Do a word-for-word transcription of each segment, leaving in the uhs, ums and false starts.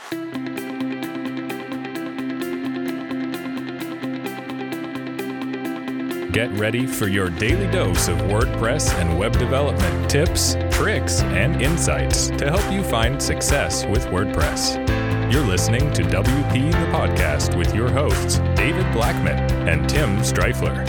Get ready for your daily dose of WordPress and web development tips, tricks, and insights to help you find success with WordPress. You're listening to W P the Podcast with your hosts, David Blackman and Tim Streifler.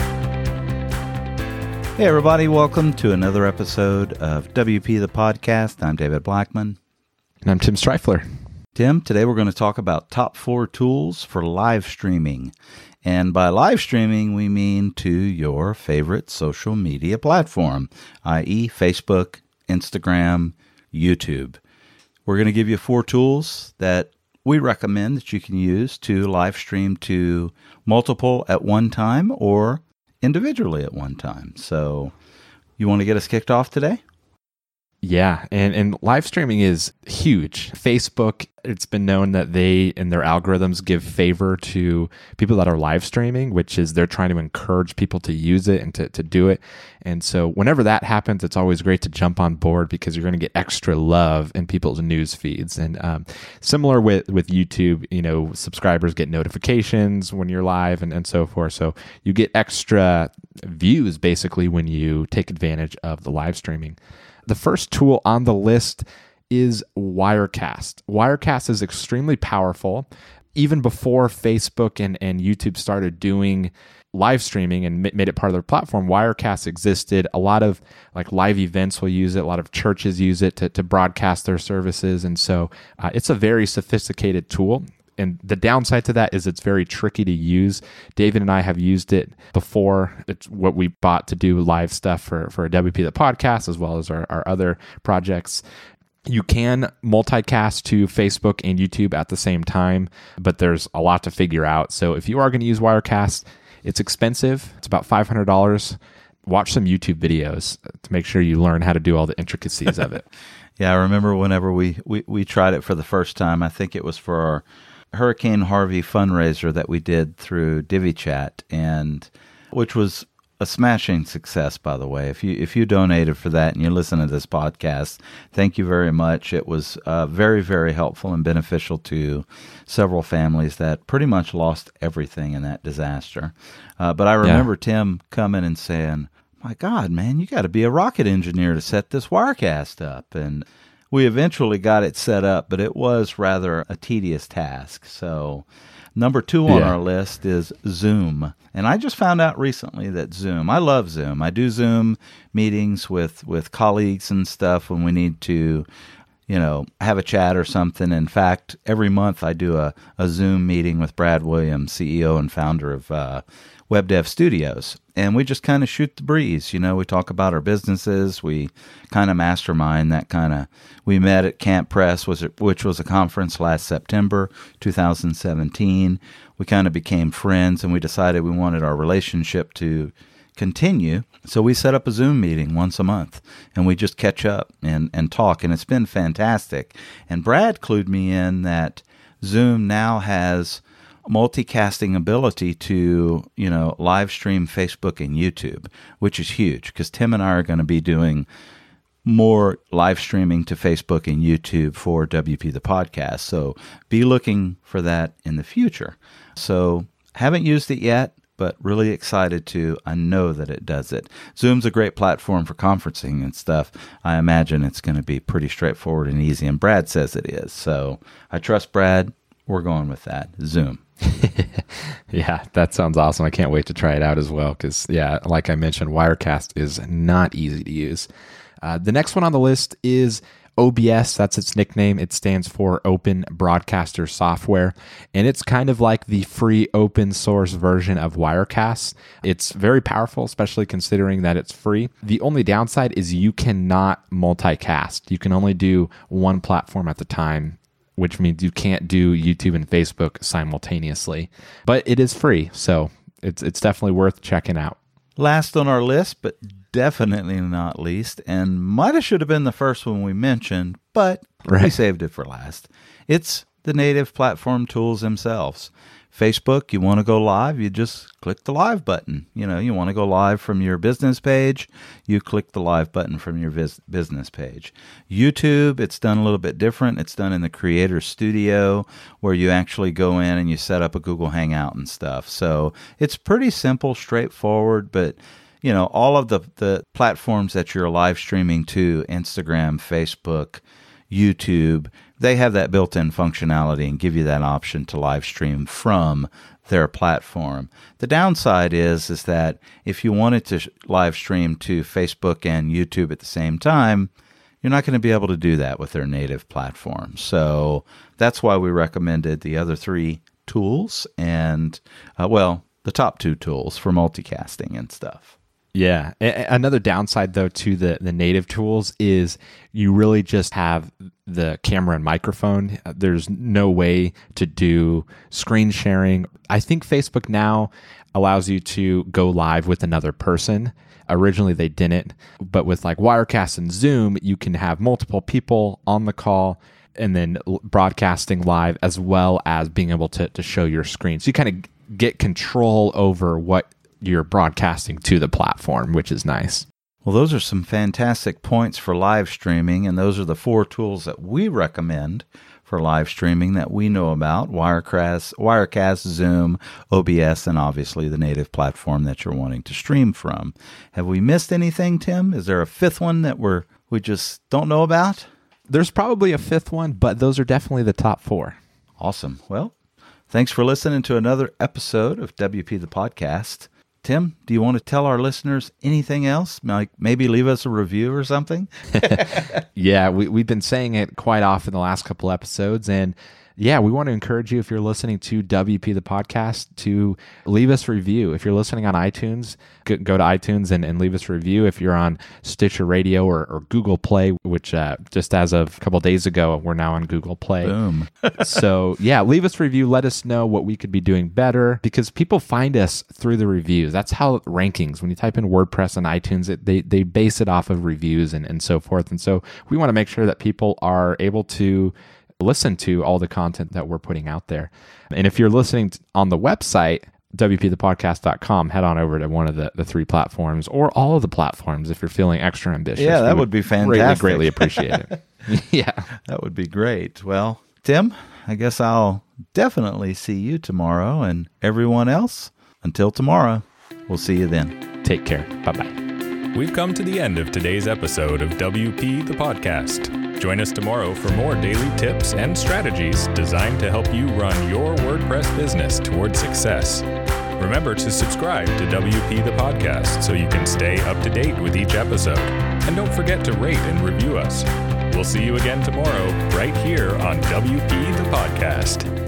Hey everybody, welcome to another episode of W P the Podcast. I'm David Blackman. And I'm Tim Streifler. Tim, today we're going to talk about top four tools for live streaming. And by live streaming, we mean to your favorite social media platform, that is. Facebook, Instagram, YouTube. We're going to give you four tools that we recommend that you can use to live stream to multiple at one time or individually at one time. So you want to get us kicked off today? Yeah, and, and live streaming is huge. Facebook, it's been known that they, in their algorithms, give favor to people that are live streaming, which is they're trying to encourage people to use it and to, to do it. And so whenever that happens, it's always great to jump on board because you're going to get extra love in people's news feeds. And um, similar with, with YouTube, you know, subscribers get notifications when you're live and, and so forth. So you get extra views basically when you take advantage of the live streaming. The first tool on the list is Wirecast. Wirecast is extremely powerful. Even before Facebook and, and YouTube started doing live streaming and made it part of their platform, Wirecast existed. A lot of like live events will use it. A lot of churches use it to, to broadcast their services. And so uh, it's a very sophisticated tool. And the downside to that is it's very tricky to use. David and I have used it before. It's what we bought to do live stuff for, for W P the Podcast, as well as our, our other projects. You can multicast to Facebook and YouTube at the same time, but there's a lot to figure out. So if you are going to use Wirecast, it's expensive. It's about five hundred dollars. Watch some YouTube videos to make sure you learn how to do all the intricacies of it. Yeah, I remember whenever we, we, we tried it for the first time, I think it was for our Hurricane Harvey fundraiser that we did through DiviChat, and which was a smashing success, by the way. If you if you donated for that and you listen to this podcast, thank you very much. It was uh, very, very helpful and beneficial to several families that pretty much lost everything in that disaster. Uh, but I remember yeah. Tim coming and saying, my God, man, you got to be a rocket engineer to set this Wirecast up. And we eventually got it set up, but it was rather a tedious task. So number two on yeah. our list is Zoom. And I just found out recently that Zoom, I love Zoom. I do Zoom meetings with, with colleagues and stuff when we need to, you know, have a chat or something. In fact, every month I do a, a Zoom meeting with Brad Williams, C E O and founder of uh, Web Dev Studios. And we just kind of shoot the breeze. You know, we talk about our businesses. We kind of mastermind that kind of, we met at Camp Press, was it, which was a conference last September two thousand seventeen. We kind of became friends and we decided we wanted our relationship to continue. So we set up a Zoom meeting once a month and we just catch up and, and talk. And it's been fantastic. And Brad clued me in that Zoom now has multicasting ability to, you know, live stream Facebook and YouTube, which is huge because Tim and I are going to be doing more live streaming to Facebook and YouTube for W P the Podcast. So be looking for that in the future. So haven't used it yet, but really excited to. I know that it does it. Zoom's a great platform for conferencing and stuff. I imagine it's going to be pretty straightforward and easy, and Brad says it is. So I trust Brad. We're going with that. Zoom. Yeah, that sounds awesome. I can't wait to try it out as well because, yeah, like I mentioned, Wirecast is not easy to use. Uh, the next one on the list is O B S. That's its nickname. It stands for Open Broadcaster Software, and it's kind of like the free open source version of Wirecast. It's very powerful, especially considering that it's free. The only downside is you cannot multicast. You can only do one platform at the time, which means you can't do YouTube and Facebook simultaneously. But it is free, so it's it's definitely worth checking out. Last on our list, but definitely not least, and might have should have been the first one we mentioned, but right. we saved it for last. It's the native platform tools themselves. Facebook, you want to go live, you just click the live button. You know, you want to go live from your business page, you click the live button from your vis- business page. YouTube, it's done a little bit different. It's done in the Creator Studio where you actually go in and you set up a Google Hangout and stuff. So it's pretty simple, straightforward, but you know, all of the, the platforms that you're live streaming to, Instagram, Facebook, YouTube, they have that built-in functionality and give you that option to live stream from their platform. The downside is, is that if you wanted to live stream to Facebook and YouTube at the same time, you're not going to be able to do that with their native platform. So that's why we recommended the other three tools and, uh, well, the top two tools for multicasting and stuff. Yeah. A- another downside, though, to the, the native tools is you really just have the camera and microphone. There's no way to do screen sharing. I think Facebook now allows you to go live with another person. Originally, they didn't. But with like Wirecast and Zoom, you can have multiple people on the call and then broadcasting live as well as being able to, to show your screen. So you kind of get control over what you're broadcasting to the platform, which is nice. Well, those are some fantastic points for live streaming, and those are the four tools that we recommend for live streaming that we know about: Wirecast, Wirecast, Zoom, O B S, and obviously the native platform that you're wanting to stream from. Have we missed anything, Tim? Is there a fifth one that we're we just don't know about? There's probably a fifth one, but those are definitely the top four. Awesome. Well, thanks for listening to another episode of W P the Podcast. Tim, do you want to tell our listeners anything else? Like maybe leave us a review or something? Yeah, we, we've been saying it quite often the last couple episodes. And yeah, we want to encourage you, if you're listening to W P the Podcast, to leave us a review. If you're listening on iTunes, go, go to iTunes and, and leave us a review. If you're on Stitcher Radio or, or Google Play, which uh, just as of a couple of days ago, we're now on Google Play. Boom. So yeah, leave us a review. Let us know what we could be doing better, because people find us through the reviews. That's how rankings, when you type in WordPress on iTunes, it, they, they base it off of reviews and, and so forth. And so we want to make sure that people are able to listen to all the content that we're putting out there. And if you're listening on the website, W P the podcast dot com, head on over to one of the, the three platforms or all of the platforms if you're feeling extra ambitious. Yeah, that we would be fantastic. Greatly, greatly appreciate it. Yeah. That would be great. Well, Tim, I guess I'll definitely see you tomorrow, and everyone else, until tomorrow, we'll see you then. Take care. Bye-bye. We've come to the end of today's episode of W P the Podcast. Join us tomorrow for more daily tips and strategies designed to help you run your WordPress business toward success. Remember to subscribe to W P the Podcast so you can stay up to date with each episode. And don't forget to rate and review us. We'll see you again tomorrow right here on W P the Podcast.